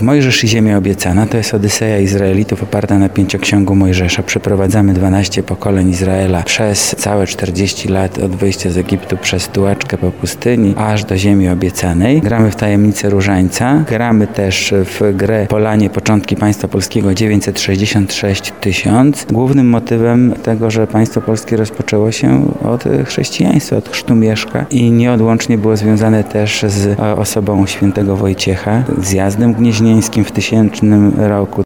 Mojżesz i ziemia obiecana to jest Odyseja Izraelitów oparta na Pięcioksięgu Mojżesza. Przeprowadzamy 12 pokoleń Izraela przez całe 40 lat od wyjścia z Egiptu przez tułaczkę po pustyni aż do ziemi obiecanej. Gramy w tajemnicę różańca. Gramy też w grę Polanie Początki Państwa Polskiego 966 000. Głównym motywem tego, że państwo polskie rozpoczęło się od chrześcijaństwa, od chrztu Mieszka i nieodłącznie było związane też z osobą świętego Wojciecha, zjazdem gnieźnieńskim w 1000 roku.